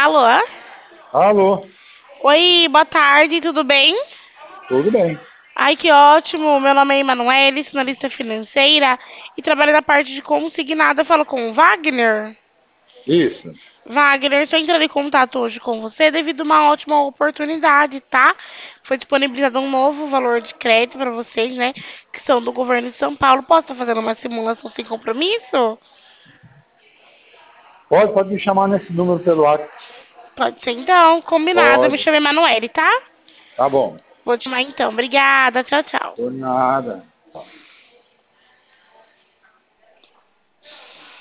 Alô? Alô, Oi, boa tarde, tudo bem? tudo bem? Ai, que ótimo. Meu nome é Emanuele, sou analista financeira e trabalho na parte de consignado. Eu falo com o Wagner. Isso. Wagner, estou entrando em contato hoje com você devido a uma ótima oportunidade, tá? Foi disponibilizado um novo valor de crédito para vocês, né? Que são do governo de São Paulo. Posso estar fazendo uma simulação sem compromisso? Pode me chamar nesse número pelo WhatsApp. Pode ser então, combinado. Eu me Pode. chamo Emanuele, tá? Tá bom. Vou te chamar então. Obrigada, tchau, tchau. Por nada.